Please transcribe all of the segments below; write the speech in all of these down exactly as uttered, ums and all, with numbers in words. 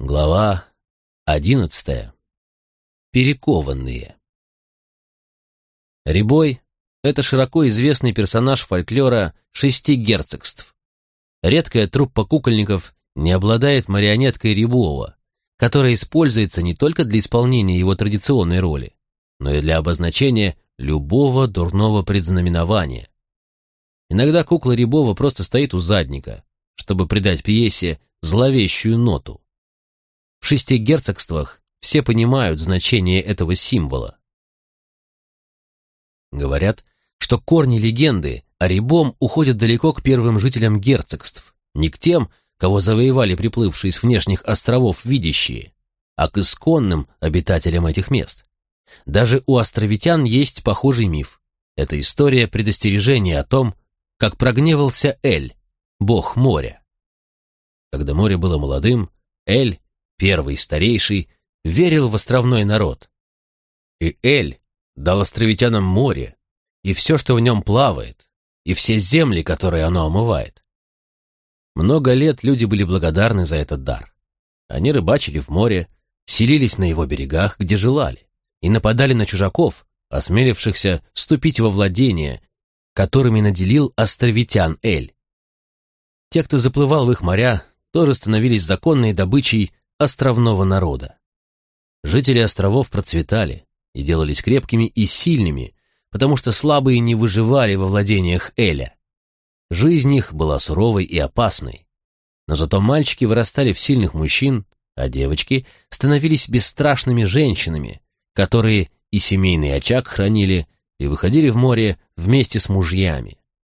Глава одиннадцатая. Перекованные. Рябой — это широко известный персонаж фольклора шести герцогств. Редкая труппа кукольников не обладает марионеткой Рябова, которая используется не только для исполнения его традиционной роли, но и для обозначения любого дурного предзнаменования. Иногда кукла Рябова просто стоит у задника, чтобы придать пьесе зловещую ноту. В шести герцогствах все понимают значение этого символа. Говорят, что корни легенды о Рябом уходят далеко к первым жителям герцогств, не к тем, кого завоевали приплывшие с внешних островов видящие, а к исконным обитателям этих мест. Даже у островитян есть похожий миф. Это история предостережения о том, как прогневался Эль, бог моря. Когда море было молодым, Эль, первый старейший, верил в островной народ. И Эль дал островитянам море, и все, что в нем плавает, и все земли, которые оно омывает. Много лет люди были благодарны за этот дар. Они рыбачили в море, селились на его берегах, где желали, и нападали на чужаков, осмелившихся ступить во владения, которыми наделил островитян Эль. Те, кто заплывал в их моря, тоже становились законной добычей островного народа. Жители островов процветали и делались крепкими и сильными, потому что слабые не выживали во владениях Эля. Жизнь их была суровой и опасной, но зато мальчики вырастали в сильных мужчин, а девочки становились бесстрашными женщинами, которые и семейный очаг хранили, и выходили в море вместе с мужьями.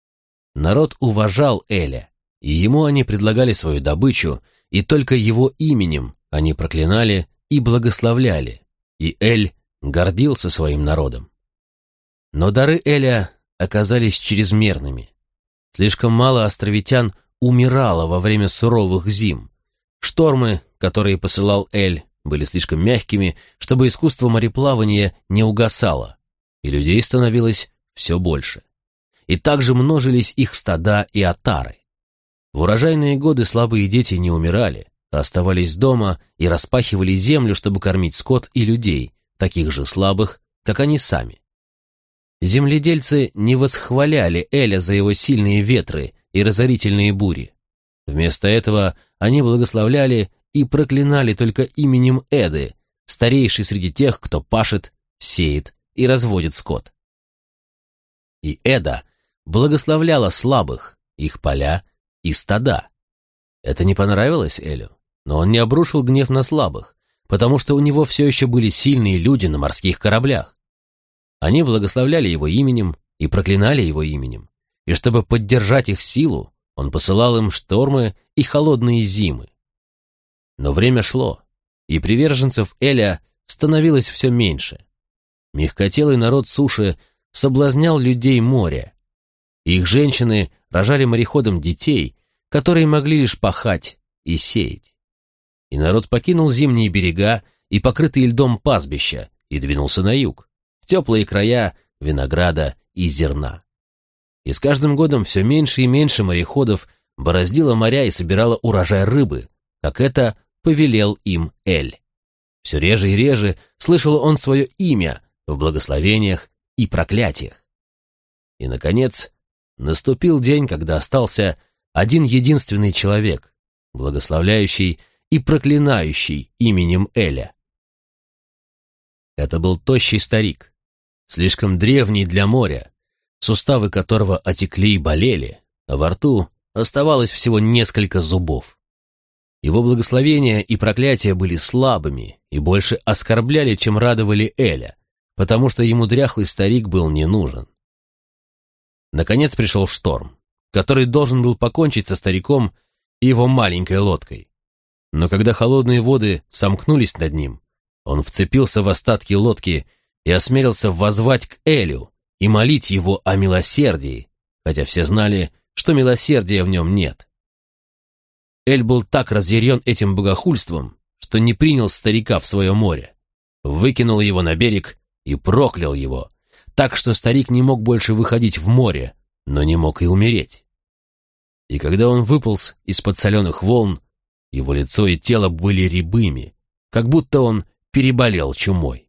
Народ уважал Эля, и ему они предлагали свою добычу, и только его именем они проклинали и благословляли, и Эль гордился своим народом. Но дары Эля оказались чрезмерными. Слишком мало островитян умирало во время суровых зим. Штормы, которые посылал Эль, были слишком мягкими, чтобы искусство мореплавания не угасало, и людей становилось все больше. И также множились их стада и отары. В урожайные годы слабые дети не умирали, а оставались дома и распахивали землю, чтобы кормить скот и людей, таких же слабых, как они сами. Земледельцы не восхваляли Эля за его сильные ветры и разорительные бури. Вместо этого они благословляли и проклинали только именем Эды, старейшей среди тех, кто пашет, сеет и разводит скот. И Эда благословляла слабых, их поля и стада. Это не понравилось Элю, но он не обрушил гнев на слабых, потому что у него все еще были сильные люди на морских кораблях. Они благословляли его именем и проклинали его именем, и чтобы поддержать их силу, он посылал им штормы и холодные зимы. Но время шло, и приверженцев Эля становилось все меньше. Мягкотелый народ суши соблазнял людей моря. Их женщины рожали мореходам детей, которые могли лишь пахать и сеять. И народ покинул зимние берега и покрытые льдом пастбища и двинулся на юг, в теплые края винограда и зерна. И с каждым годом все меньше и меньше мореходов бороздило моря и собирало урожай рыбы, как это повелел им Эль. Все реже и реже слышал он свое имя в благословениях и проклятиях. И, наконец, наступил день, когда остался один единственный человек, благословляющий и проклинающий именем Эля. Это был тощий старик, слишком древний для моря, суставы которого отекли и болели, а во рту оставалось всего несколько зубов. Его благословения и проклятия были слабыми и больше оскорбляли, чем радовали Эля, потому что ему дряхлый старик был не нужен. Наконец пришел шторм, который должен был покончить со стариком и его маленькой лодкой. Но когда холодные воды сомкнулись над ним, он вцепился в остатки лодки и осмелился воззвать к Элю и молить его о милосердии, хотя все знали, что милосердия в нем нет. Эль был так разъярен этим богохульством, что не принял старика в свое море, выкинул его на берег и проклял его, так что старик не мог больше выходить в море, но не мог и умереть. И когда он выполз из-под соленых волн, Его лицо и тело были рябыми, как будто он переболел чумой.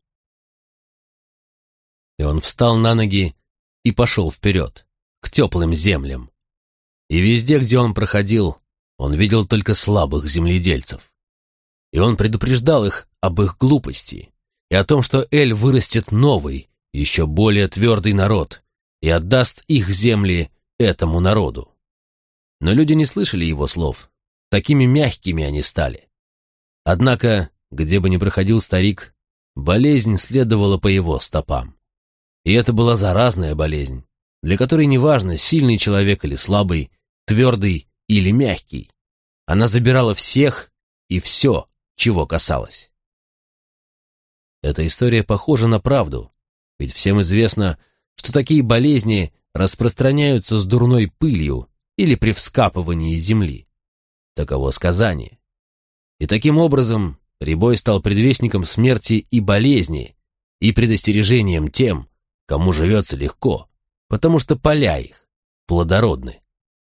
И он встал на ноги и пошел вперед, к теплым землям. И везде, где он проходил, он видел только слабых земледельцев. И он предупреждал их об их глупости и о том, что Эль вырастет новый, еще более твердый народ и отдаст их земли этому народу. Но люди не слышали его слов, такими мягкими они стали. Однако, где бы ни проходил старик, болезнь следовала по его стопам. И это была заразная болезнь, для которой неважно, сильный человек или слабый, твердый или мягкий. Она забирала всех и все, чего касалась. Эта история похожа на правду, ведь всем известно, что такие болезни распространяются с дурной пылью или при вскапывании земли. Таково сказание. И таким образом Рябой стал предвестником смерти и болезни, и предостережением тем, кому живется легко, потому что поля их плодородны.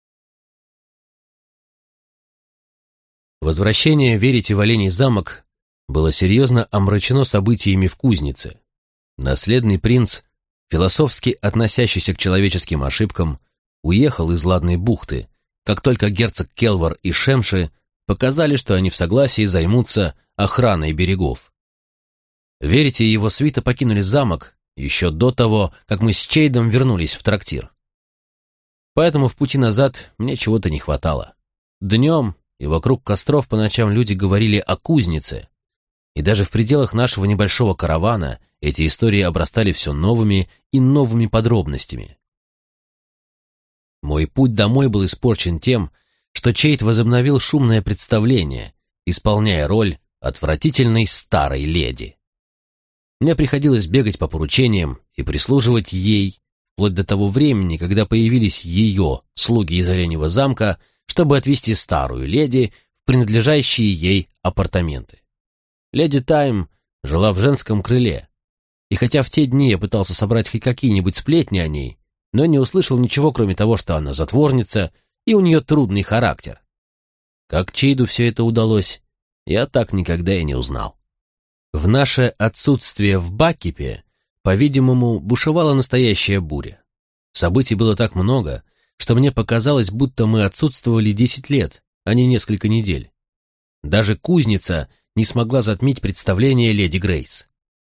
Возвращение Верити в Оленей замок было серьезно омрачено событиями в кузнице. Наследный принц, философски относящийся к человеческим ошибкам, уехал из Ладной бухты, как только герцог Келвар и Шемши показали, что они в согласии займутся охраной берегов. Верити и его свита покинули замок еще до того, как мы с Чейдом вернулись в трактир. Поэтому в пути назад мне чего-то не хватало. Днем и вокруг костров по ночам люди говорили о кузнице, и даже в пределах нашего небольшого каравана эти истории обрастали все новыми и новыми подробностями. Мой путь домой был испорчен тем, что Чейд возобновил шумное представление, исполняя роль отвратительной старой леди. Мне приходилось бегать по поручениям и прислуживать ей, вплоть до того времени, когда появились ее слуги из Оленьего замка, чтобы отвезти старую леди в принадлежащие ей апартаменты. Леди Тайм жила в женском крыле, и хотя в те дни я пытался собрать хоть какие-нибудь сплетни о ней, но не услышал ничего, кроме того, что она затворница, и у нее трудный характер. Как Чейду все это удалось, я так никогда и не узнал. В наше отсутствие в Бакипе, по-видимому, бушевала настоящая буря. Событий было так много, что мне показалось, будто мы отсутствовали десять лет, а не несколько недель. Даже кузница не смогла затмить представление леди Грейс.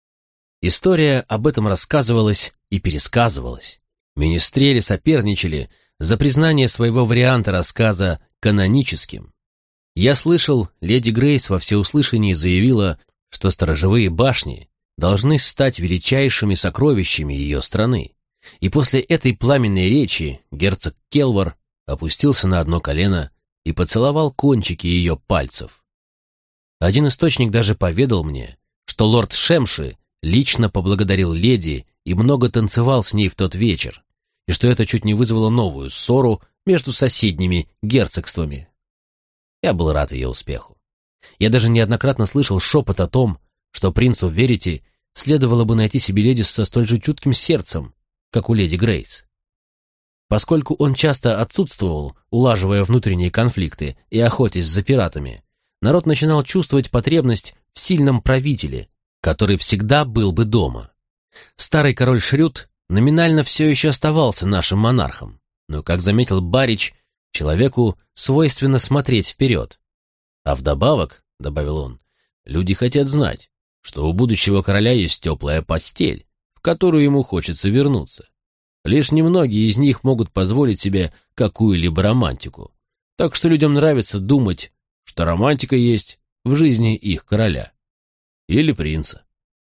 История об этом рассказывалась и пересказывалась. Министрели соперничали за признание своего варианта рассказа каноническим. Я слышал, леди Грейс во всеуслышании заявила, что сторожевые башни должны стать величайшими сокровищами ее страны. И после этой пламенной речи герцог Келвар опустился на одно колено и поцеловал кончики ее пальцев. Один источник даже поведал мне, что лорд Шемши лично поблагодарил леди и много танцевал с ней в тот вечер, и что это чуть не вызвало новую ссору между соседними герцогствами. Я был рад ее успеху. Я даже неоднократно слышал шепот о том, что принцу Верити следовало бы найти себе леди со столь же чутким сердцем, как у леди Грейс. Поскольку он часто отсутствовал, улаживая внутренние конфликты и охотясь за пиратами, народ начинал чувствовать потребность в сильном правителе, который всегда был бы дома. Старый король Шрюд номинально все еще оставался нашим монархом, но, как заметил Барич, человеку свойственно смотреть вперед. А вдобавок, — добавил он, — люди хотят знать, что у будущего короля есть теплая постель, в которую ему хочется вернуться. Лишь немногие из них могут позволить себе какую-либо романтику, так что людям нравится думать, что романтика есть в жизни их короля. Или принца.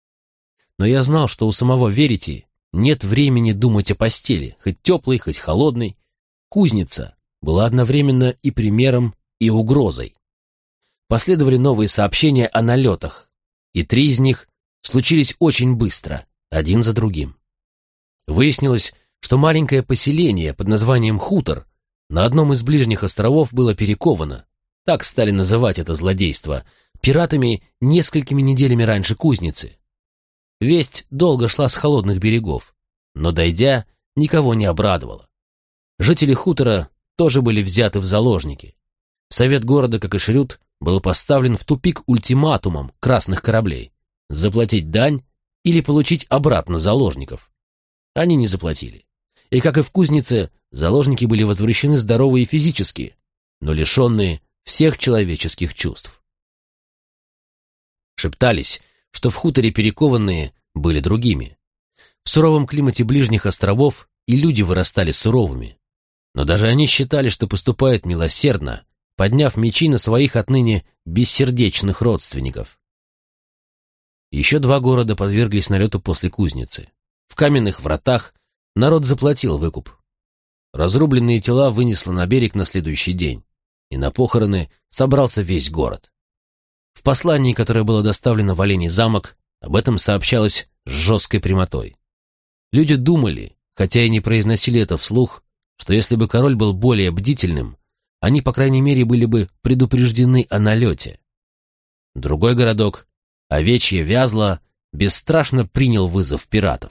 Но я знал, что у самого Верити нет времени думать о постели, хоть теплой, хоть холодной. Кузница была одновременно и примером, и угрозой. Последовали новые сообщения о налетах, и три из них случились очень быстро, один за другим. Выяснилось, что маленькое поселение под названием Хутор на одном из ближних островов было перековано, так стали называть это злодейство, пиратами несколькими неделями раньше кузницы. Весть долго шла с холодных берегов, но, дойдя, никого не обрадовала. Жители хутора тоже были взяты в заложники. Совет города, как и Шрюд, был поставлен в тупик ультиматумом красных кораблей – заплатить дань или получить обратно заложников. Они не заплатили. И, как и в кузнице, заложники были возвращены здоровые физически, но лишенные всех человеческих чувств. Шептались, что в хуторе перекованные были другими. В суровом климате ближних островов и люди вырастали суровыми. Но даже они считали, что поступают милосердно, подняв мечи на своих отныне бессердечных родственников. Еще два города подверглись налету после кузницы. В каменных вратах народ заплатил выкуп. Разрубленные тела вынесло на берег на следующий день, и на похороны собрался весь город. В послании, которое было доставлено в Оленей замок, об этом сообщалось с жесткой прямотой. Люди думали, хотя и не произносили это вслух, что если бы король был более бдительным, они, по крайней мере, были бы предупреждены о налете. Другой городок, Овечье Вязло, бесстрашно принял вызов пиратов.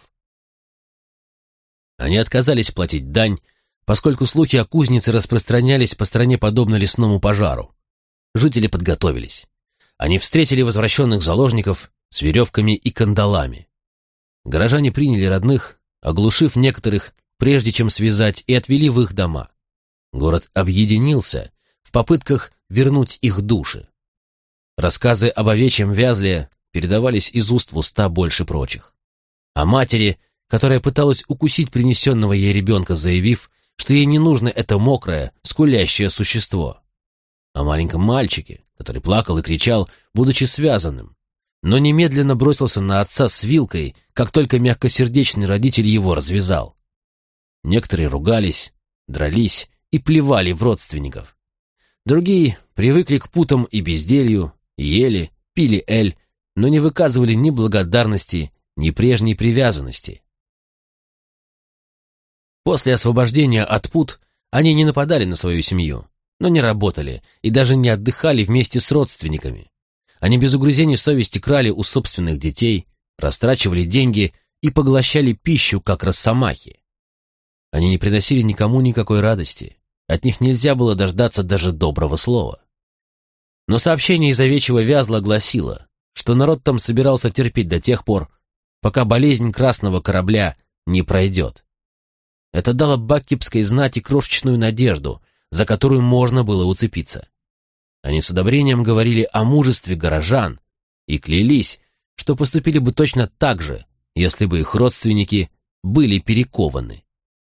Они отказались платить дань, поскольку слухи о кузнице распространялись по стране подобно лесному пожару. Жители подготовились. Они встретили возвращенных заложников с веревками и кандалами. Горожане приняли родных, оглушив некоторых, прежде чем связать, и отвели в их дома. Город объединился в попытках вернуть их души. Рассказы об Овечьем Вязле передавались из уст в уста больше прочих. О матери, которая пыталась укусить принесенного ей ребенка, заявив, что ей не нужно это мокрое, скулящее существо. О маленьком мальчике, который плакал и кричал, будучи связанным, но немедленно бросился на отца с вилкой, как только мягкосердечный родитель его развязал. Некоторые ругались, дрались и плевали в родственников. Другие привыкли к путам и безделью, ели, пили эль, но не выказывали ни благодарности, ни прежней привязанности. После освобождения от пут они не нападали на свою семью, но не работали и даже не отдыхали вместе с родственниками. Они без угрызений совести крали у собственных детей, растрачивали деньги и поглощали пищу, как росомахи. Они не приносили никому никакой радости, от них нельзя было дождаться даже доброго слова. Но сообщение из Овечьего Вязла гласило, что народ там собирался терпеть до тех пор, пока болезнь красного корабля не пройдет. Это дало баккипской знати крошечную надежду, за которую можно было уцепиться. Они с одобрением говорили о мужестве горожан и клялись, что поступили бы точно так же, если бы их родственники были перекованы.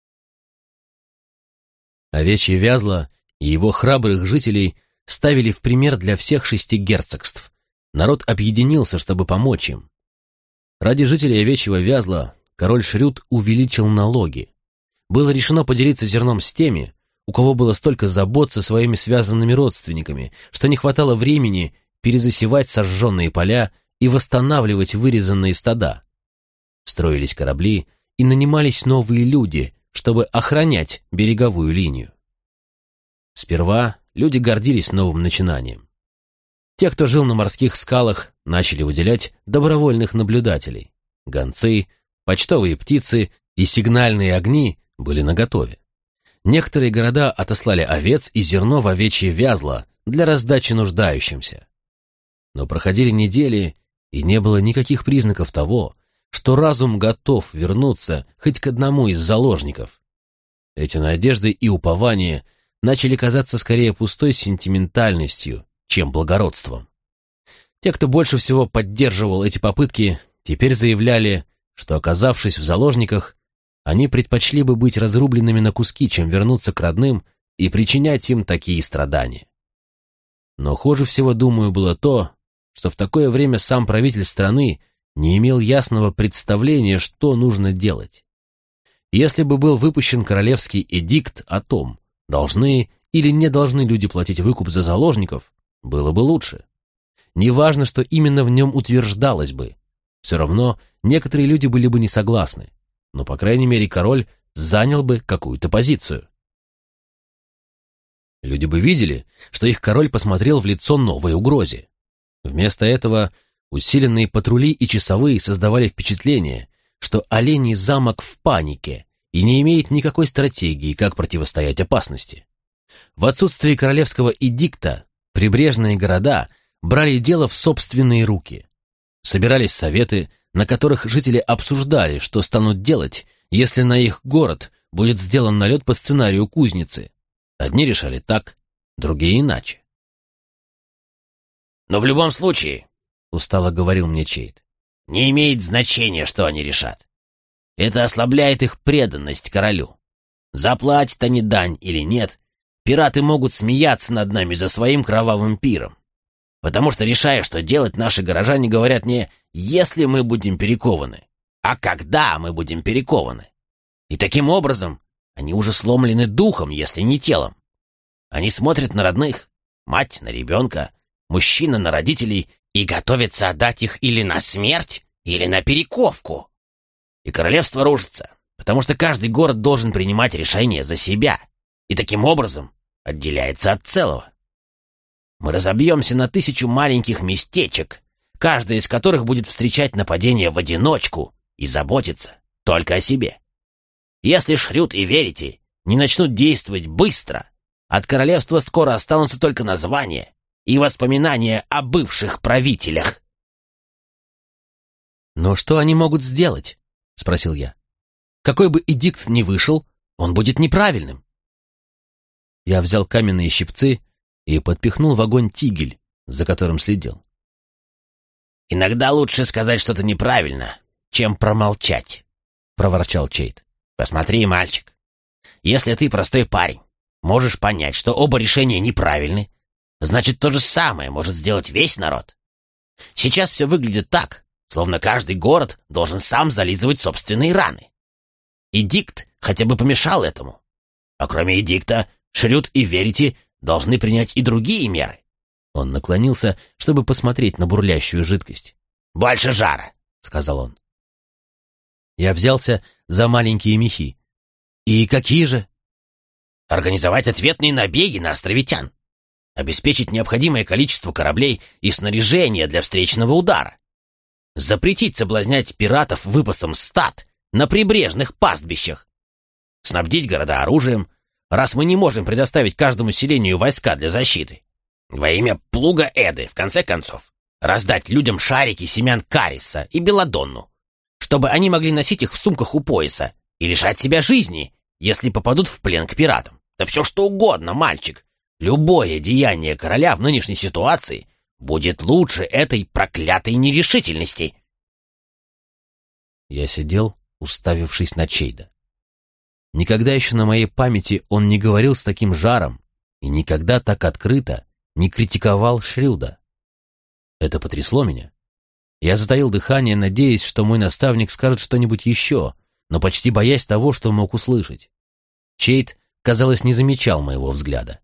Овечье Вязло и его храбрых жителей ставили в пример для всех шести герцогств. Народ объединился, чтобы помочь им. Ради жителей Овечьего Вязла король Шрюд увеличил налоги. Было решено поделиться зерном с теми, у кого было столько забот со своими связанными родственниками, что не хватало времени перезасевать сожженные поля и восстанавливать вырезанные стада. Строились корабли и нанимались новые люди, чтобы охранять береговую линию. Сперва люди гордились новым начинанием. Те, кто жил на морских скалах, начали выделять добровольных наблюдателей. Гонцы, почтовые птицы и сигнальные огни были наготове. Некоторые города отослали овец и зерно в Овечье Вязло для раздачи нуждающимся. Но проходили недели, и не было никаких признаков того, что разум готов вернуться хоть к одному из заложников. Эти надежды и упования начали казаться скорее пустой сентиментальностью, чем благородством. Те, кто больше всего поддерживал эти попытки, теперь заявляли, что, оказавшись в заложниках, они предпочли бы быть разрубленными на куски, чем вернуться к родным и причинять им такие страдания. Но хуже всего, думаю, было то, что в такое время сам правитель страны не имел ясного представления, что нужно делать. Если бы был выпущен королевский эдикт о том, должны или не должны люди платить выкуп за заложников, было бы лучше. Неважно, что именно в нем утверждалось бы. Все равно некоторые люди были бы не согласны, но, по крайней мере, король занял бы какую-то позицию. Люди бы видели, что их король посмотрел в лицо новой угрозе. Вместо этого усиленные патрули и часовые создавали впечатление, что Оленей замок в панике и не имеет никакой стратегии, как противостоять опасности. В отсутствие королевского эдикта Прибрежные города брали дело в собственные руки. Собирались советы, на которых жители обсуждали, что станут делать, если на их город будет сделан налет по сценарию кузницы. Одни решали так, другие иначе. «Но в любом случае, — устало говорил мне Чейд, — не имеет значения, что они решат. Это ослабляет их преданность королю. Заплатят они дань или нет, пираты могут смеяться над нами за своим кровавым пиром. Потому что, решая, что делать, наши горожане говорят не «если мы будем перекованы», а «когда мы будем перекованы». И таким образом они уже сломлены духом, если не телом. Они смотрят на родных, мать на ребенка, мужчина на родителей и готовятся отдать их или на смерть, или на перековку. И королевство рушится, потому что каждый город должен принимать решение за себя, и таким образом отделяется от целого. Мы разобьемся на тысячу маленьких местечек, каждая из которых будет встречать нападение в одиночку и заботиться только о себе. Если Шрюд и Верити не начнут действовать быстро, от королевства скоро останутся только названия и воспоминания о бывших правителях. «Но что они могут сделать?» — спросил я. «Какой бы эдикт ни вышел, он будет неправильным». Я взял каменные щипцы и подпихнул в огонь тигель, за которым следил. «Иногда лучше сказать что-то неправильно, чем промолчать», — проворчал Чейд. «Посмотри, мальчик, если ты простой парень, можешь понять, что оба решения неправильны, значит, то же самое может сделать весь народ. Сейчас все выглядит так, словно каждый город должен сам зализывать собственные раны. Эдикт хотя бы помешал этому. А кроме эдикта, Шрюд и Верити должны принять и другие меры». Он наклонился, чтобы посмотреть на бурлящую жидкость. «Больше жара», — сказал он. Я взялся за маленькие мехи. «И какие же?» «Организовать ответные набеги на островитян. Обеспечить необходимое количество кораблей и снаряжения для встречного удара. Запретить соблазнять пиратов выпасом стад на прибрежных пастбищах. Снабдить города оружием, раз мы не можем предоставить каждому селению войска для защиты. Во имя плуга Эды, в конце концов, раздать людям шарики семян кариса и белладонну, чтобы они могли носить их в сумках у пояса и лишать себя жизни, если попадут в плен к пиратам. Да все что угодно, мальчик. Любое деяние короля в нынешней ситуации будет лучше этой проклятой нерешительности». Я сидел, уставившись на Чейда. Никогда еще на моей памяти он не говорил с таким жаром и никогда так открыто не критиковал Шрюда. Это потрясло меня. Я затаил дыхание, надеясь, что мой наставник скажет что-нибудь еще, но почти боясь того, что мог услышать. Чейд, казалось, не замечал моего взгляда.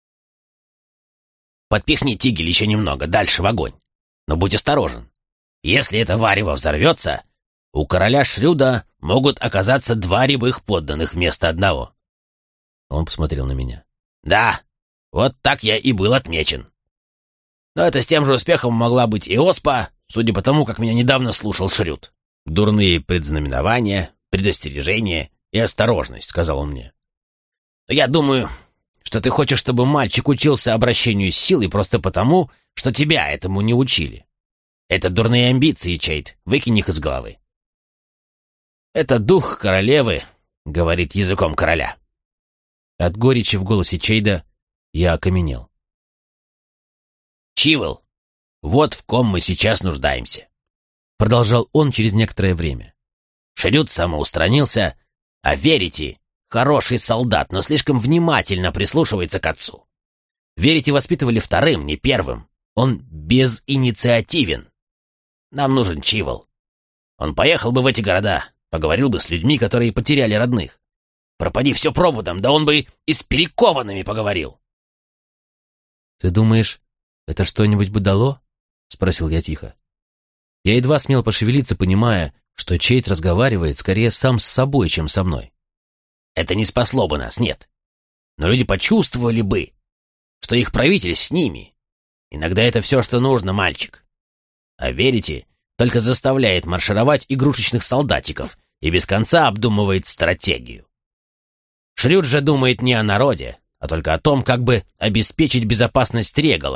«Подпихни тигель еще немного дальше в огонь, но будь осторожен. Если это варево взорвется, у короля Шрюда могут оказаться два рябых подданных вместо одного». Он посмотрел на меня. «Да, вот так я и был отмечен. Но это с тем же успехом могла быть и оспа, судя по тому, как меня недавно слушал Шрюд. Дурные предзнаменования, предостережения и осторожность», — сказал он мне. «Но я думаю, что ты хочешь, чтобы мальчик учился обращению с силой просто потому, что тебя этому не учили. Это дурные амбиции, Чейд, выкинь их из головы. Это дух королевы, говорит языком короля». От горечи в голосе Чейда я окаменел. «Чивел, вот в ком мы сейчас нуждаемся», — продолжал он через некоторое время. «Шрюд самоустранился, а Верити — хороший солдат, но слишком внимательно прислушивается к отцу. Верити воспитывали вторым, не первым. Он безинициативен. Нам нужен Чивел. Он поехал бы в эти города, поговорил бы с людьми, которые потеряли родных. Пропади все пропадом, да он бы и с перекованными поговорил». «Ты думаешь, это что-нибудь бы дало?» — спросил я тихо. Я едва смел пошевелиться, понимая, что Чейд разговаривает скорее сам с собой, чем со мной. «Это не спасло бы нас, нет. Но люди почувствовали бы, что их правитель с ними. Иногда это все, что нужно, мальчик. А верите, только заставляет маршировать игрушечных солдатиков и без конца обдумывает стратегию. Шрюд же думает не о народе, а только о том, как бы обеспечить безопасность Регала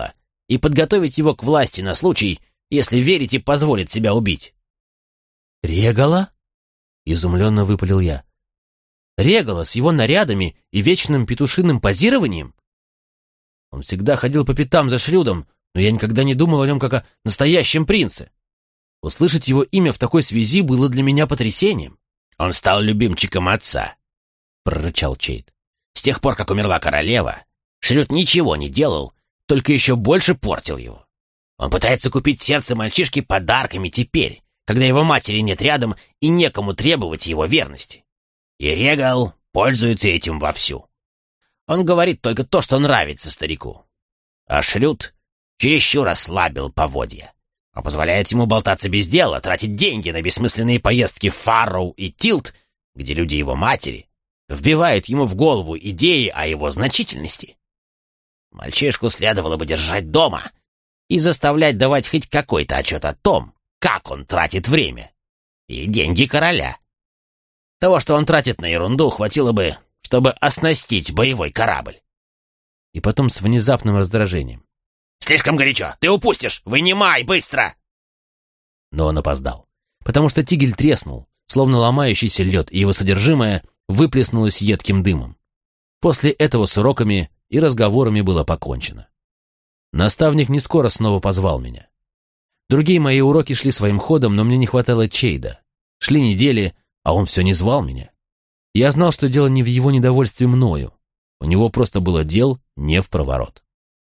и подготовить его к власти на случай, если верите, позволит себя убить». «Регала?» — изумленно выпалил я. «Регала с его нарядами и вечным петушиным позированием? Он всегда ходил по пятам за Шрюдом, но я никогда не думал о нем как о настоящем принце. Услышать его имя в такой связи было для меня потрясением». «Он стал любимчиком отца», — прорычал Чейд. «С тех пор, как умерла королева, Шрюд ничего не делал, только еще больше портил его. Он пытается купить сердце мальчишки подарками теперь, когда его матери нет рядом и некому требовать его верности. И Регал пользуется этим вовсю. Он говорит только то, что нравится старику. А Шрюд чересчур ослабил поводья, а позволяет ему болтаться без дела, тратить деньги на бессмысленные поездки в Фарроу и Тилт, где люди его матери вбивают ему в голову идеи о его значительности. Мальчишку следовало бы держать дома и заставлять давать хоть какой-то отчет о том, как он тратит время и деньги короля. Того, что он тратит на ерунду, хватило бы, чтобы оснастить боевой корабль». И потом с внезапным раздражением: «Слишком горячо! Ты упустишь! Вынимай, быстро!» Но он опоздал, потому что тигель треснул, словно ломающийся лед, и его содержимое выплеснулось едким дымом. После этого с уроками и разговорами было покончено. Наставник не скоро снова позвал меня. Другие мои уроки шли своим ходом, но мне не хватало Чейда. Шли недели, а он все не звал меня. Я знал, что дело не в его недовольстве мною. У него просто было дел не впроворот.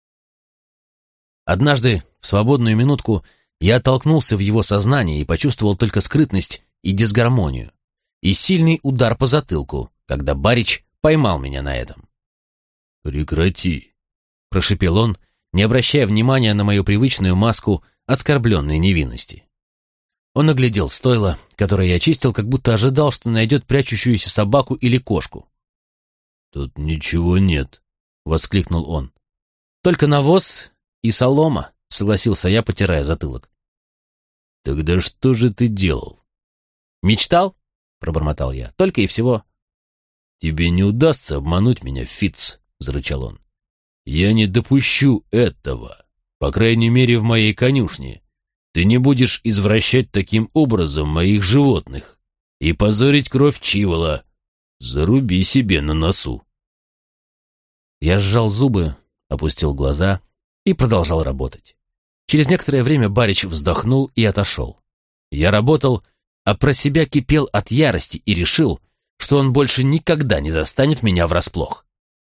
Однажды, в свободную минутку, я оттолкнулся в его сознание и почувствовал только скрытность и дисгармонию, и сильный удар по затылку, когда Барич поймал меня на этом. «Прекрати», — прошепел он, не обращая внимания на мою привычную маску оскорбленной невинности. Он оглядел стойло, которое я чистил, как будто ожидал, что найдет прячущуюся собаку или кошку. «Тут ничего нет», — воскликнул он. «Только навоз и солома», — согласился я, потирая затылок. «Тогда что же ты делал?» «Мечтал?» — пробормотал я. «Только и всего». «Тебе не удастся обмануть меня, Фитц», — зарычал он. «Я не допущу этого, по крайней мере, в моей конюшне. Ты не будешь извращать таким образом моих животных и позорить кровь Чивола. Заруби себе на носу». Я сжал зубы, опустил глаза и продолжал работать. Через некоторое время Барич вздохнул и отошел. Я работал, а про себя кипел от ярости и решил, что он больше никогда не застанет меня врасплох.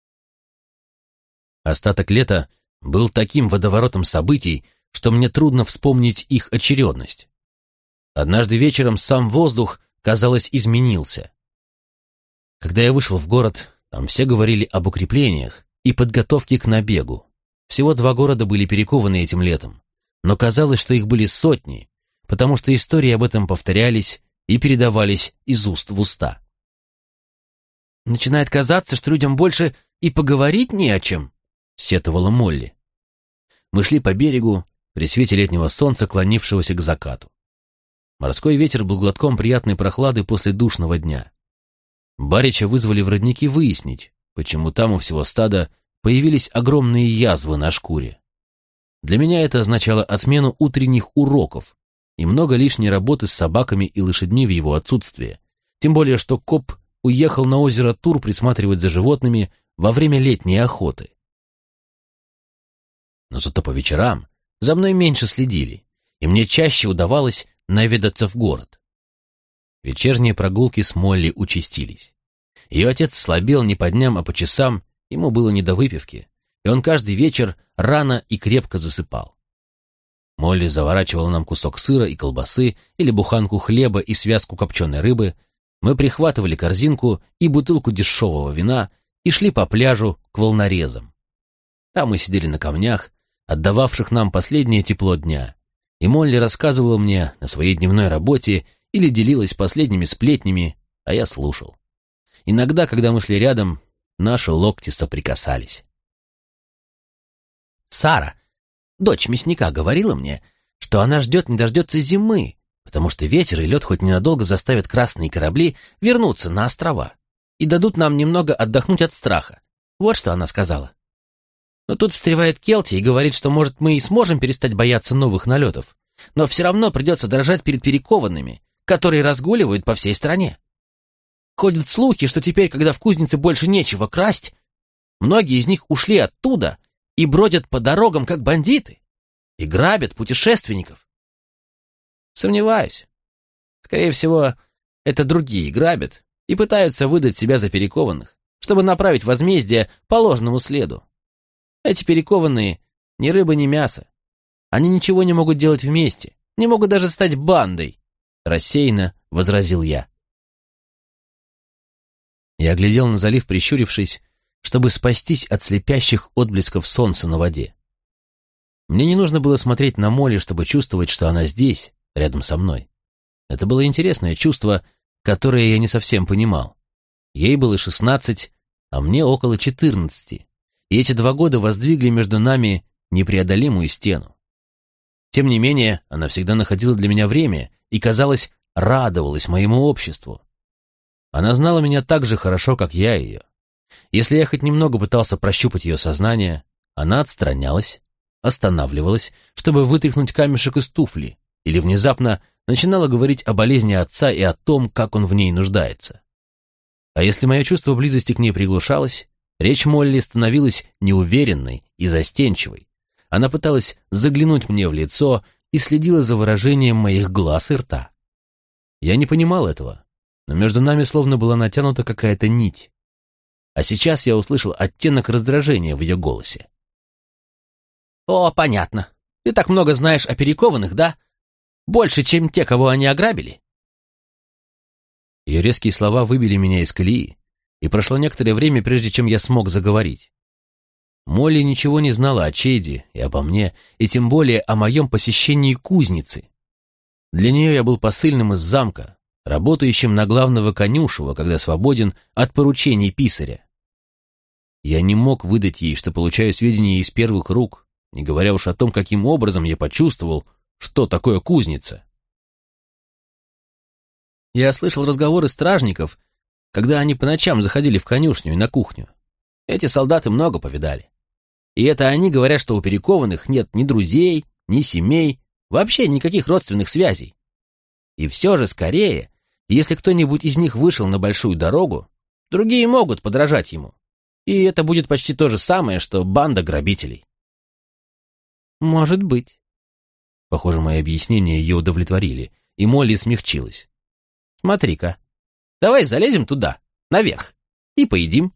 Остаток лета был таким водоворотом событий, что мне трудно вспомнить их очередность. Однажды вечером сам воздух, казалось, изменился. Когда я вышел в город, там все говорили об укреплениях и подготовке к набегу. Всего два города были перекованы этим летом, но казалось, что их были сотни, потому что истории об этом повторялись и передавались из уст в уста. «Начинает казаться, что людям больше и поговорить не о чем», — сетовала Молли. Мы шли по берегу при свете летнего солнца, клонившегося к закату. Морской ветер был глотком приятной прохлады после душного дня. Барича вызвали в родники выяснить, почему там у всего стада появились огромные язвы на шкуре. Для меня это означало отмену утренних уроков и много лишней работы с собаками и лошадьми в его отсутствие, тем более что коп уехал на озеро Тур присматривать за животными во время летней охоты. Но зато по вечерам за мной меньше следили, и мне чаще удавалось наведаться в город. Вечерние прогулки с Молли участились. Ее отец слабел не по дням, а по часам, ему было не до выпивки, и он каждый вечер рано и крепко засыпал. Молли заворачивала нам кусок сыра и колбасы или буханку хлеба и связку копченой рыбы. Мы прихватывали корзинку и бутылку дешевого вина и шли по пляжу к волнорезам. Там мы сидели на камнях, отдававших нам последнее тепло дня, и Молли рассказывала мне о своей дневной работе или делилась последними сплетнями, а я слушал. Иногда, когда мы шли рядом, наши локти соприкасались. Сара, дочь мясника, говорила мне, что она ждет не дождется зимы, потому что ветер и лед хоть ненадолго заставят красные корабли вернуться на острова и дадут нам немного отдохнуть от страха. Вот что она сказала. Но тут встревает Келти и говорит, что, может, мы и сможем перестать бояться новых налетов, но все равно придется дрожать перед перекованными, которые разгуливают по всей стране. Ходят слухи, что теперь, когда в кузнице больше нечего красть, многие из них ушли оттуда и бродят по дорогам, как бандиты, и грабят путешественников. Сомневаюсь. Скорее всего, это другие грабят и пытаются выдать себя за перекованных, чтобы направить возмездие по ложному следу. Эти перекованные ни рыба, ни мясо. Они ничего не могут делать вместе, не могут даже стать бандой, рассеянно возразил я. Я глядел на залив, прищурившись, чтобы спастись от слепящих отблесков солнца на воде. Мне не нужно было смотреть на Молли, чтобы чувствовать, что она здесь, рядом со мной. Это было интересное чувство, которое я не совсем понимал. Ей было шестнадцать, а мне около четырнадцати, и эти два года воздвигли между нами непреодолимую стену. Тем не менее, она всегда находила для меня время и, казалось, радовалась моему обществу. Она знала меня так же хорошо, как я ее. Если я хоть немного пытался прощупать ее сознание, она отстранялась, останавливалась, чтобы вытряхнуть камешек из туфли, или внезапно начинала говорить о болезни отца и о том, как он в ней нуждается. А если мое чувство близости к ней приглушалось, речь Молли становилась неуверенной и застенчивой. Она пыталась заглянуть мне в лицо и следила за выражением моих глаз и рта. Я не понимал этого, но между нами словно была натянута какая-то нить. А сейчас я услышал оттенок раздражения в ее голосе. «О, понятно. Ты так много знаешь о перекованных, да? Больше, чем те, кого они ограбили?» Ее резкие слова выбили меня из колеи, и прошло некоторое время, прежде чем я смог заговорить. Молли ничего не знала о Чейде и обо мне, и тем более о моем посещении кузницы. Для нее я был посыльным из замка, работающим на главного конюшева, когда свободен от поручений писаря. Я не мог выдать ей, что получаю сведения из первых рук, не говоря уж о том, каким образом я почувствовал, что такое кузница. Я слышал разговоры стражников, когда они по ночам заходили в конюшню и на кухню. Эти солдаты много повидали. И это они говорят, что у перекованных нет ни друзей, ни семей, вообще никаких родственных связей. И все же скорее, если кто-нибудь из них вышел на большую дорогу, другие могут подражать ему. И это будет почти то же самое, что банда грабителей. Может быть. Похоже, мои объяснения ее удовлетворили, и Молли смягчилась. Смотри-ка, давай залезем туда, наверх, и поедим.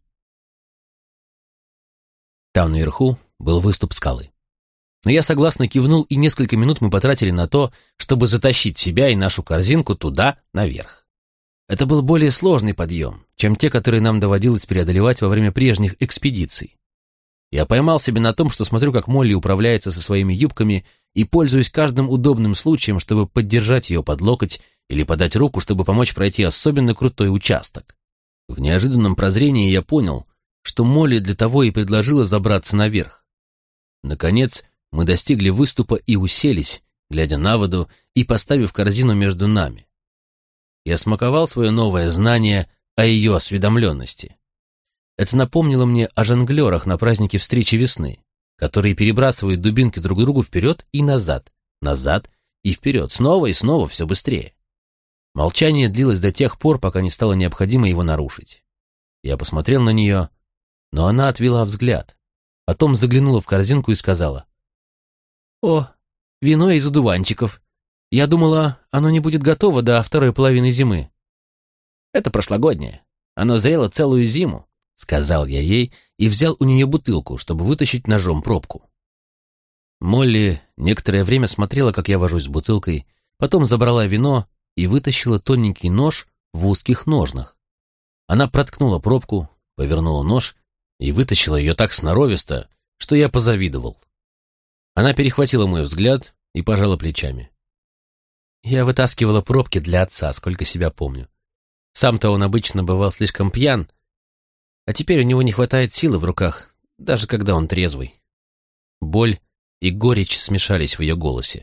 Там наверху был выступ скалы. Но я согласно кивнул, и несколько минут мы потратили на то, чтобы затащить себя и нашу корзинку туда, наверх. Это был более сложный подъем, чем те, которые нам доводилось преодолевать во время прежних экспедиций. Я поймал себя на том, что смотрю, как Молли управляется со своими юбками, и пользуюсь каждым удобным случаем, чтобы поддержать ее под локоть или подать руку, чтобы помочь пройти особенно крутой участок. В неожиданном прозрении я понял, что Молли для того и предложила забраться наверх. Наконец, мы достигли выступа и уселись, глядя на воду и поставив корзину между нами. Я смаковал свое новое знание о ее осведомленности. Это напомнило мне о жонглерах на празднике встречи весны, которые перебрасывают дубинки друг другу вперед и назад, назад и вперед, снова и снова, все быстрее. Молчание длилось до тех пор, пока не стало необходимо его нарушить. Я посмотрел на нее, но она отвела взгляд, потом заглянула в корзинку и сказала: «О, вино из одуванчиков. Я думала, оно не будет готово до второй половины зимы». «Это прошлогоднее. Оно зрело целую зиму», — сказал я ей и взял у нее бутылку, чтобы вытащить ножом пробку. Молли некоторое время смотрела, как я вожусь с бутылкой, потом забрала вино и вытащила тоненький нож в узких ножнах. Она проткнула пробку, повернула нож и вытащила ее так сноровисто, что я позавидовал. Она перехватила мой взгляд и пожала плечами. Я вытаскивала пробки для отца, сколько себя помню. Сам-то он обычно бывал слишком пьян, а теперь у него не хватает силы в руках, даже когда он трезвый. Боль и горечь смешались в ее голосе.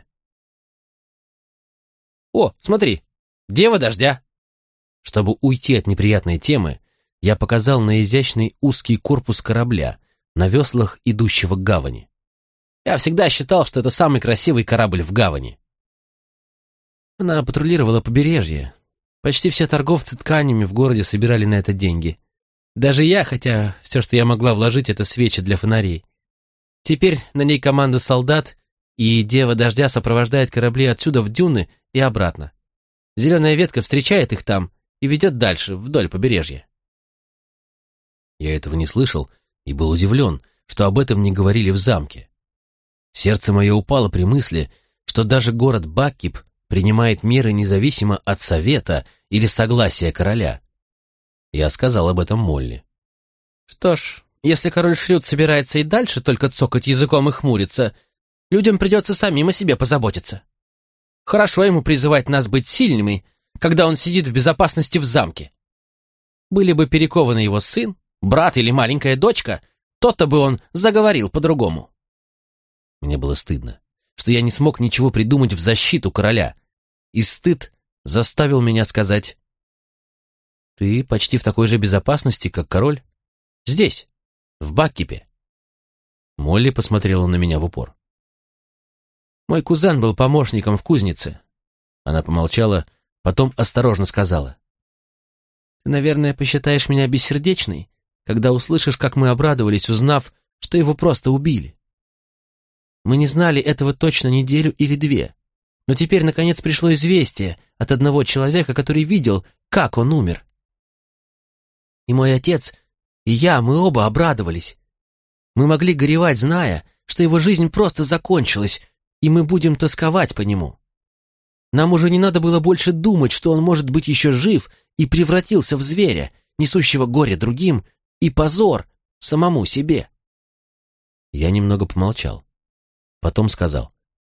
«О, смотри, дева дождя!» Чтобы уйти от неприятной темы, я показал на изящный узкий корпус корабля, на веслах идущего к гавани. Я всегда считал, что это самый красивый корабль в гавани. Она патрулировала побережье. Почти все торговцы тканями в городе собирали на это деньги. Даже я, хотя все, что я могла вложить, это свечи для фонарей. Теперь на ней команда солдат, и Дева Дождя сопровождает корабли отсюда в дюны и обратно. Зеленая ветка встречает их там и ведет дальше, вдоль побережья. Я этого не слышал и был удивлен, что об этом не говорили в замке. Сердце мое упало при мысли, что даже город Баккип принимает меры независимо от совета или согласия короля. Я сказал об этом Молли. Что ж, если король Шрюд собирается и дальше только цокать языком и хмуриться, людям придется самим о себе позаботиться. Хорошо ему призывать нас быть сильными, когда он сидит в безопасности в замке. Были бы перекованы его сын, брат или маленькая дочка, то-то бы он заговорил по-другому. Мне было стыдно, что я не смог ничего придумать в защиту короля, и стыд заставил меня сказать: «Ты почти в такой же безопасности, как король. Здесь, в Баккипе». Молли посмотрела на меня в упор. «Мой кузен был помощником в кузнице». Она помолчала, потом осторожно сказала: «Ты, наверное, посчитаешь меня бессердечной, когда услышишь, как мы обрадовались, узнав, что его просто убили. Мы не знали этого точно неделю или две, но теперь, наконец, пришло известие от одного человека, который видел, как он умер. И мой отец, и я, мы оба обрадовались. Мы могли горевать, зная, что его жизнь просто закончилась, и мы будем тосковать по нему. Нам уже не надо было больше думать, что он может быть еще жив и превратился в зверя, несущего горе другим и позор самому себе». Я немного помолчал. Потом сказал: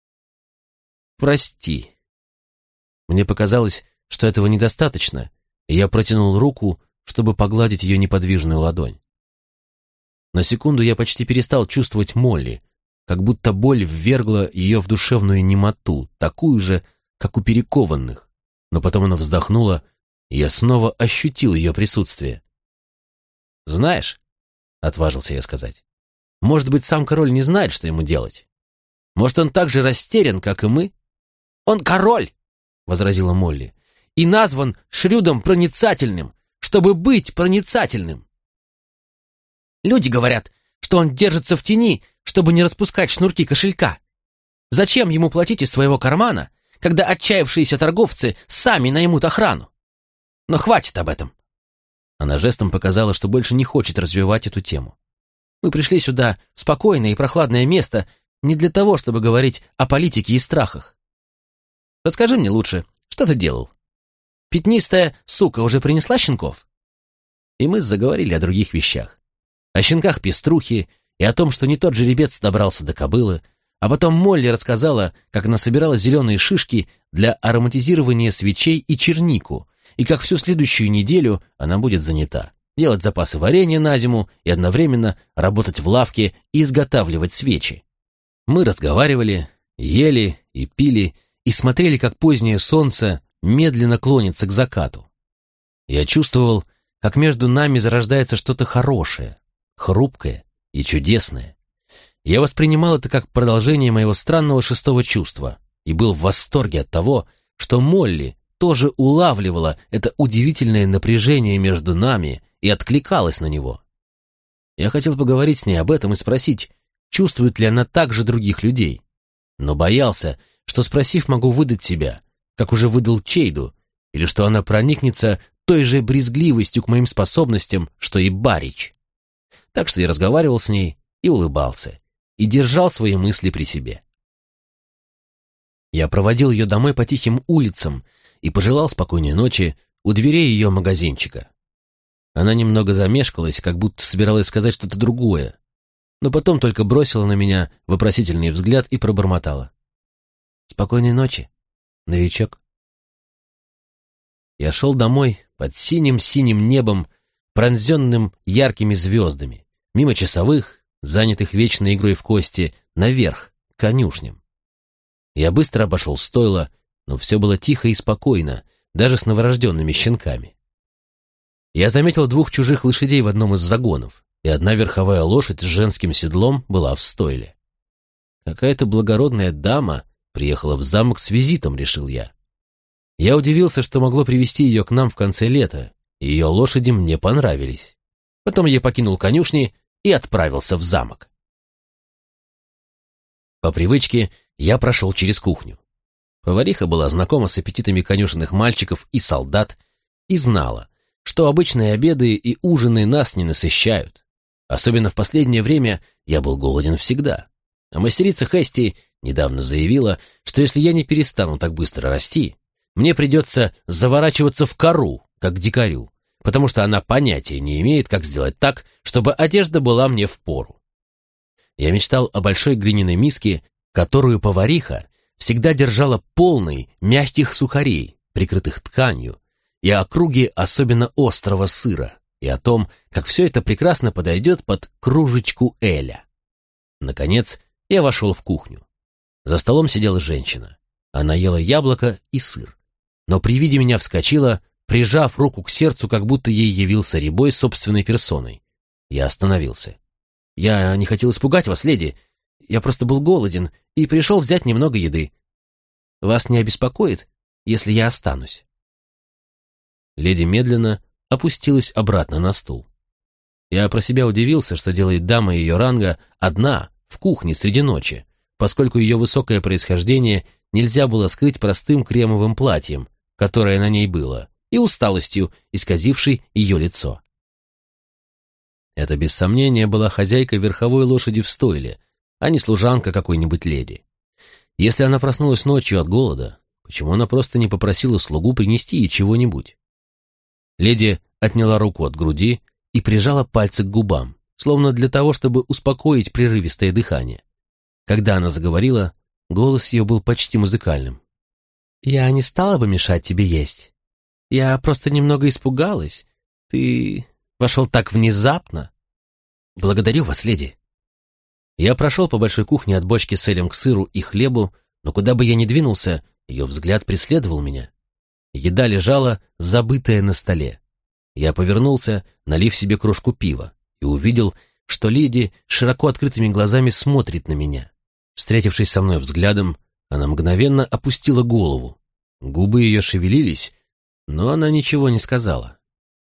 «Прости». Мне показалось, что этого недостаточно, и я протянул руку, чтобы погладить ее неподвижную ладонь. На секунду я почти перестал чувствовать Молли, как будто боль ввергла ее в душевную немоту, такую же, как у перекованных, но потом она вздохнула, и я снова ощутил ее присутствие. «Знаешь», — отважился я сказать, — «может быть, сам король не знает, что ему делать. Может, он так же растерян, как и мы?» «Он король!» — возразила Молли. «И назван Шрюдом проницательным, чтобы быть проницательным. Люди говорят, что он держится в тени, чтобы не распускать шнурки кошелька. Зачем ему платить из своего кармана, когда отчаявшиеся торговцы сами наймут охрану? Но хватит об этом». Она жестом показала, что больше не хочет развивать эту тему. «Мы пришли сюда, в спокойное и прохладное место, не для того, чтобы говорить о политике и страхах. Расскажи мне лучше, что ты делал? Пятнистая сука уже принесла щенков?» И мы заговорили о других вещах. О щенках пеструхи и о том, что не тот жеребец добрался до кобылы, а потом Молли рассказала, как она собирала зеленые шишки для ароматизирования свечей и чернику, и как всю следующую неделю она будет занята делать запасы варенья на зиму и одновременно работать в лавке и изготавливать свечи. Мы разговаривали, ели и пили, и смотрели, как позднее солнце медленно клонится к закату. Я чувствовал, как между нами зарождается что-то хорошее, хрупкое и чудесное. Я воспринимал это как продолжение моего странного шестого чувства и был в восторге от того, что Молли тоже улавливала это удивительное напряжение между нами и откликалась на него. Я хотел поговорить с ней об этом и спросить, чувствует ли она так же других людей, но боялся, что, спросив, могу выдать себя, как уже выдал Чейду, или что она проникнется той же брезгливостью к моим способностям, что и Барич. Так что я разговаривал с ней и улыбался, и держал свои мысли при себе. Я проводил ее домой по тихим улицам и пожелал спокойной ночи у дверей ее магазинчика. Она немного замешкалась, как будто собиралась сказать что-то другое, но потом только бросила на меня вопросительный взгляд и пробормотала: «Спокойной ночи, новичок». Я шел домой под синим-синим небом, пронзенным яркими звездами, мимо часовых, занятых вечной игрой в кости, наверх, к конюшням. Я быстро обошел стойла, но все было тихо и спокойно, даже с новорожденными щенками. Я заметил двух чужих лошадей в одном из загонов. и одна верховая лошадь с женским седлом была в стойле. Какая-то благородная дама приехала в замок с визитом, решил я. Я удивился, что могло привести ее к нам в конце лета, и ее лошади мне понравились. Потом я покинул конюшни и отправился в замок. По привычке я прошел через кухню. Повариха была знакома с аппетитами конюшенных мальчиков и солдат и знала, что обычные обеды и ужины нас не насыщают. Особенно в последнее время я был голоден всегда. А мастерица Хести недавно заявила, что если я не перестану так быстро расти, мне придется заворачиваться в кору, как дикарю, потому что она понятия не имеет, как сделать так, чтобы одежда была мне впору. Я мечтал о большой глиняной миске, которую повариха всегда держала полной мягких сухарей, прикрытых тканью, и о круге особенно острого сыра, и о том, как все это прекрасно подойдет под кружечку эля. Наконец, я вошел в кухню. За столом сидела женщина. Она ела яблоко и сыр, но при виде меня вскочила, прижав руку к сердцу, как будто ей явился рябой собственной персоной. Я остановился. «Я не хотел испугать вас, леди. Я просто был голоден и пришел взять немного еды. Вас не обеспокоит, если я останусь?» Леди медленно опустилась обратно на стул. Я про себя удивился, что делает дама ее ранга одна, в кухне среди ночи, поскольку ее высокое происхождение нельзя было скрыть простым кремовым платьем, которое на ней было, и усталостью, исказившей ее лицо. Это, без сомнения, была хозяйка верховой лошади в стойле, а не служанка какой-нибудь леди. Если она проснулась ночью от голода, почему она просто не попросила слугу принести ей чего-нибудь? Леди отняла руку от груди и прижала пальцы к губам, словно для того, чтобы успокоить прерывистое дыхание. Когда она заговорила, голос ее был почти музыкальным. «Я не стала бы мешать тебе есть. Я просто немного испугалась. Ты вошел так внезапно. Благодарю вас, леди». Я прошел по большой кухне от бочки с элем к сыру и хлебу, но куда бы я ни двинулся, ее взгляд преследовал меня. Еда лежала, забытая на столе. Я повернулся, налив себе кружку пива, и увидел, что леди широко открытыми глазами смотрит на меня. Встретившись со мной взглядом, она мгновенно опустила голову. Губы ее шевелились, но она ничего не сказала.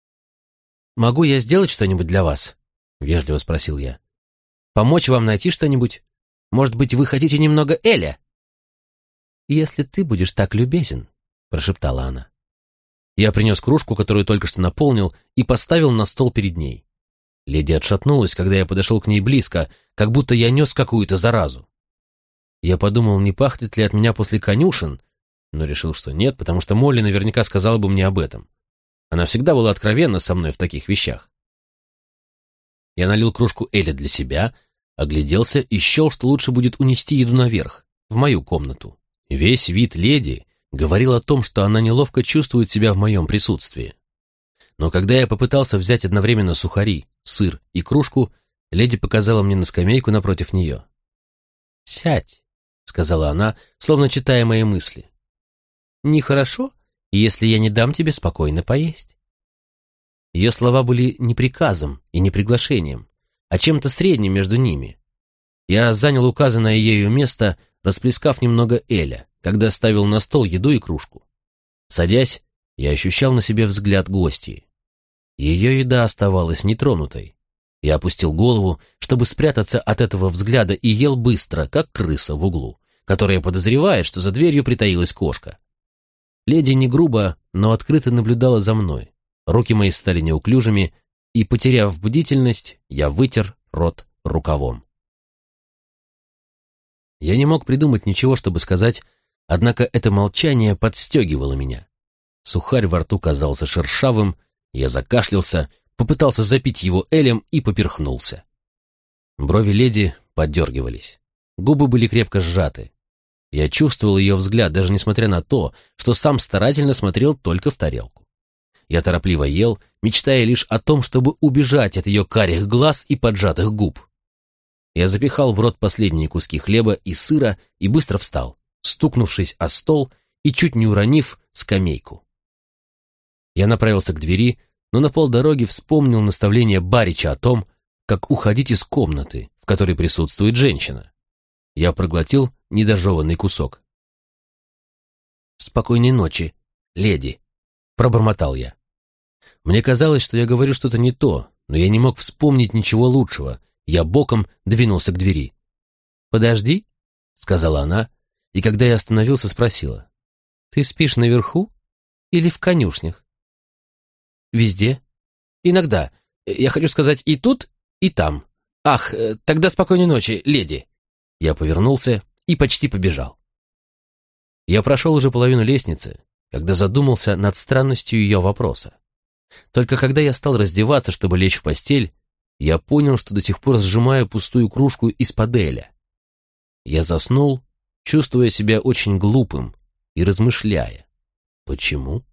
«Могу я сделать что-нибудь для вас?» — вежливо спросил я. «Помочь вам найти что-нибудь? Может быть, вы хотите немного эля?» «Если ты будешь так любезен», — прошептала она. Я принес кружку, которую только что наполнил, и поставил на стол перед ней. Леди отшатнулась, когда я подошел к ней близко, как будто я нес какую-то заразу. Я подумал, не пахнет ли от меня после конюшен, но решил, что нет, потому что Молли наверняка сказала бы мне об этом. Она всегда была откровенна со мной в таких вещах. Я налил кружку эля для себя, огляделся и счел, что лучше будет унести еду наверх, в мою комнату. Весь вид леди говорил о том, что она неловко чувствует себя в моем присутствии. Но когда я попытался взять одновременно сухари, сыр и кружку, леди показала мне на скамейку напротив нее. «Сядь», — сказала она, словно читая мои мысли. «Нехорошо, если я не дам тебе спокойно поесть». Ее слова были не приказом и не приглашением, а чем-то средним между ними. Я занял указанное ею место, расплескав немного эля, когда ставил на стол еду и кружку. Садясь, я ощущал на себе взгляд гостьи. Ее еда оставалась нетронутой. Я опустил голову, чтобы спрятаться от этого взгляда, и ел быстро, как крыса в углу, которая подозревает, что за дверью притаилась кошка. Леди не грубо, но открыто наблюдала за мной. Руки мои стали неуклюжими, и, потеряв бдительность, я вытер рот рукавом. Я не мог придумать ничего, чтобы сказать, однако это молчание подстегивало меня. Сухарь во рту казался шершавым, я закашлялся, попытался запить его элем и поперхнулся. Брови леди подергивались. Губы были крепко сжаты. Я чувствовал ее взгляд, даже несмотря на то, что сам старательно смотрел только в тарелку. Я торопливо ел, мечтая лишь о том, чтобы убежать от ее карих глаз и поджатых губ. Я запихал в рот последние куски хлеба и сыра и быстро встал, стукнувшись о стол и чуть не уронив скамейку. Я направился к двери, но на полдороги вспомнил наставление Барича о том, как уходить из комнаты, в которой присутствует женщина. Я проглотил недожеванный кусок. «Спокойной ночи, леди», — пробормотал я. Мне казалось, что я говорю что-то не то, но я не мог вспомнить ничего лучшего. Я боком двинулся к двери. «Подожди», — сказала она, и когда я остановился, спросила. «Ты спишь наверху или в конюшнях?» «Везде. Иногда. Я хочу сказать и тут, и там. Ах, тогда спокойной ночи, леди». Я повернулся и почти побежал. Я прошел уже половину лестницы, когда задумался над странностью ее вопроса. Только когда я стал раздеваться, чтобы лечь в постель, я понял, что до сих пор сжимаю пустую кружку из-под эля. Я заснул, чувствуя себя очень глупым и размышляя. Почему?